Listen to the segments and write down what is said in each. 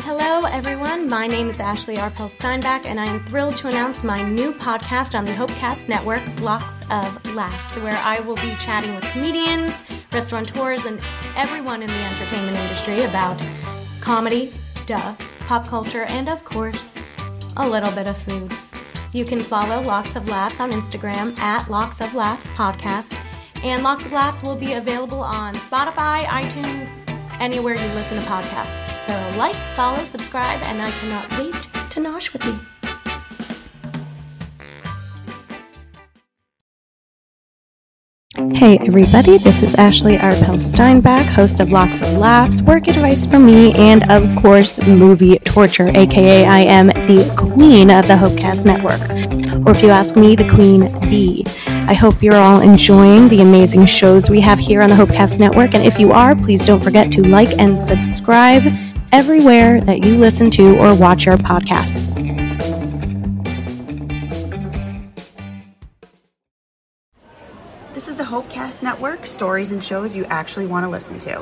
Hello, everyone. My name is Ashley Arpel Steinbach, and I am thrilled to announce my new podcast on the Hopecast Network, Locks of Laughs, where I will be chatting with comedians, restaurateurs, and everyone in the entertainment industry about comedy, pop culture, and of course, a little bit of food. You can follow Locks of Laughs on Instagram at Locks of Laughs Podcast, and Locks of Laughs will be available on Spotify, iTunes, anywhere you listen to podcasts. So like, follow, subscribe, and I cannot wait to nosh with you. Hey everybody, this is Ashley Arpel Steinbach, host of Locks of Laughs, work advice from me, and of course, movie torture, aka I am the queen of the Hopecast Network, or if you ask me, the queen bee. I hope you're all enjoying the amazing shows we have here on the Hopecast Network, and if you are, please don't forget to like and subscribe everywhere that you listen to or watch our podcasts. This is the Hopecast Network, stories and shows you actually want to listen to.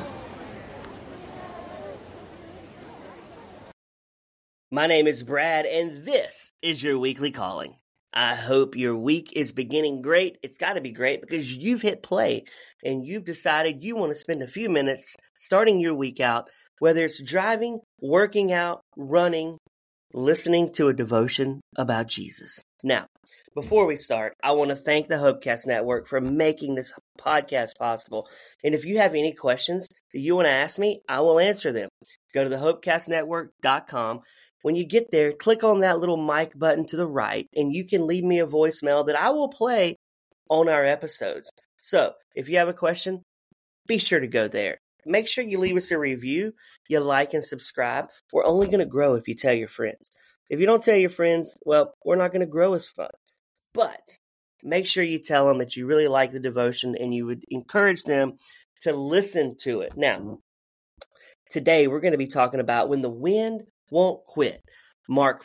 My name is Brad, and this is your weekly calling. I hope your week is beginning great. It's got to be great because you've hit play and you've decided you want to spend a few minutes starting your week out, whether it's driving, working out, running, listening to a devotion about Jesus. Now, before we start, I want to thank the Hopecast Network for making this podcast possible. And if you have any questions that you want to ask me, I will answer them. Go to thehopecastnetwork.com. When you get there, click on that little mic button to the right, and you can leave me a voicemail that I will play on our episodes. So, if you have a question, be sure to go there. Make sure you leave us a review, you like and subscribe. We're only going to grow if you tell your friends. If you don't tell your friends, well, we're not going to grow as fun. But make sure you tell them that you really like the devotion and you would encourage them to listen to it. Now, today we're going to be talking about when the wind won't quit. Mark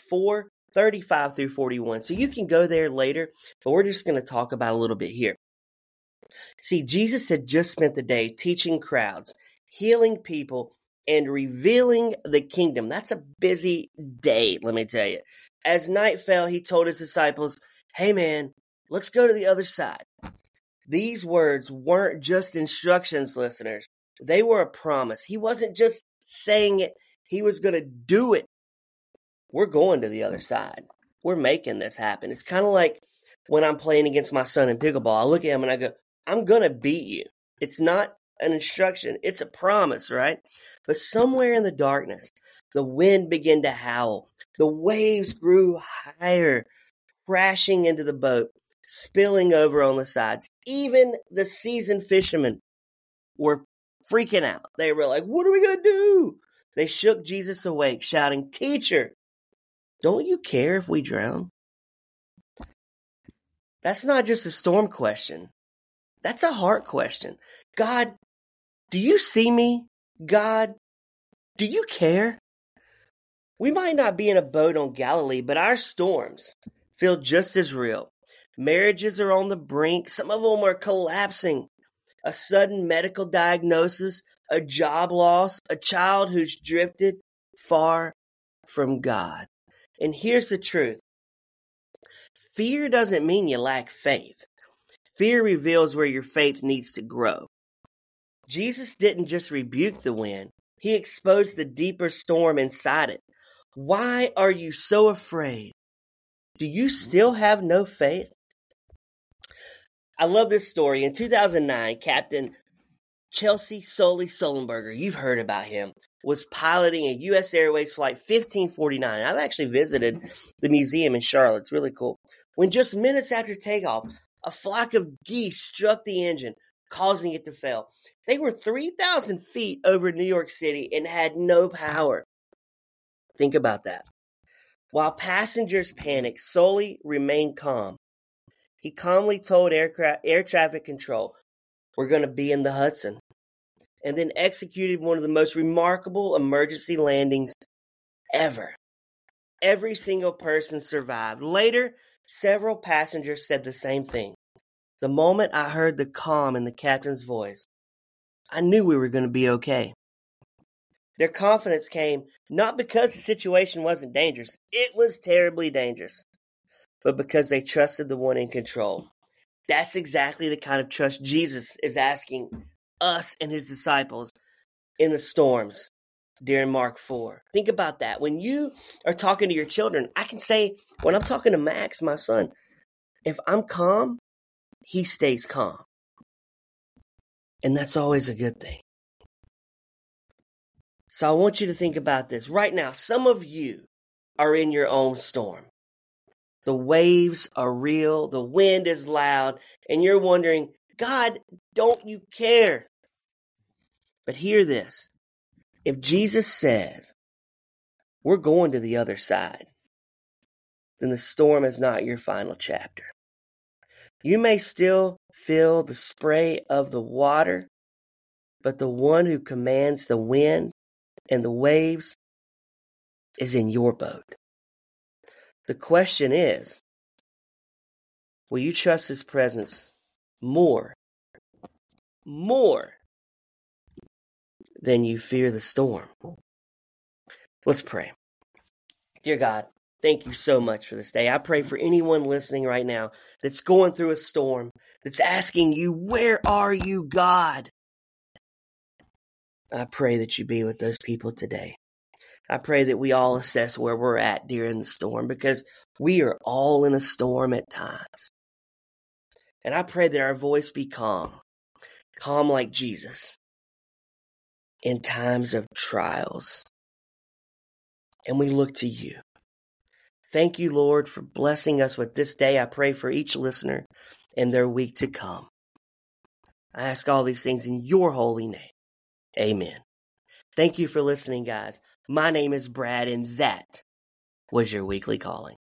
4:35 through 41. So you can go there later, but we're just going to talk about a little bit here. See, Jesus had just spent the day teaching crowds, healing people, and revealing the kingdom. That's a busy day, let me tell you. As night fell, he told his disciples, "Hey man, let's go to the other side." These words weren't just instructions, listeners. They were a promise. He wasn't just saying it. He was going to do it. We're going to the other side. We're making this happen. It's kind of like when I'm playing against my son in pickleball. I look at him and I go, I'm going to beat you. It's not an instruction. It's a promise, right? But somewhere in the darkness, the wind began to howl. The waves grew higher, crashing into the boat, spilling over on the sides. Even the seasoned fishermen were freaking out. They were like, what are we going to do? They shook Jesus awake, shouting, "Teacher, don't you care if we drown?" That's not just a storm question. That's a heart question. God, do you see me? God, do you care? We might not be in a boat on Galilee, but our storms feel just as real. Marriages are on the brink. Some of them are collapsing. A sudden medical diagnosis, a job loss, a child who's drifted far from God. And here's the truth. Fear doesn't mean you lack faith. Fear reveals where your faith needs to grow. Jesus didn't just rebuke the wind. He exposed the deeper storm inside it. Why are you so afraid? Do you still have no faith? I love this story. In 2009, Captain Chelsea Sully Sullenberger, you've heard about him, was piloting a U.S. Airways Flight 1549. I've actually visited the museum in Charlotte. It's really cool. When just minutes after takeoff, a flock of geese struck the engine, causing it to fail. They were 3,000 feet over New York City and had no power. Think about that. While passengers panicked, Sully remained calm. He calmly told air traffic control, "We're going to be in the Hudson," and then executed one of the most remarkable emergency landings ever. Every single person survived. Later, several passengers said the same thing. The moment I heard the calm in the captain's voice, I knew we were going to be okay. Their confidence came not because the situation wasn't dangerous. It was terribly dangerous. But because they trusted the one in control. That's exactly the kind of trust Jesus is asking us and his disciples in the storms during Mark 4. Think about that. When you are talking to your children, I can say, when I'm talking to Max, my son, if I'm calm, he stays calm. And that's always a good thing. So I want you to think about this. Right now, some of you are in your own storm. The waves are real, the wind is loud, and you're wondering, God, don't you care? But hear this. If Jesus says, we're going to the other side, then the storm is not your final chapter. You may still feel the spray of the water, but the one who commands the wind and the waves is in your boat. The question is, will you trust his presence more than you fear the storm? Let's pray. Dear God, thank you so much for this day. I pray for anyone listening right now that's going through a storm, that's asking you, where are you, God? I pray that you be with those people today. I pray that we all assess where we're at during the storm, because we are all in a storm at times. And I pray that our voice be calm like Jesus in times of trials. And we look to you. Thank you, Lord, for blessing us with this day. I pray for each listener and their week to come. I ask all these things in your holy name. Amen. Thank you for listening, guys. My name is Brad, and that was your weekly calling.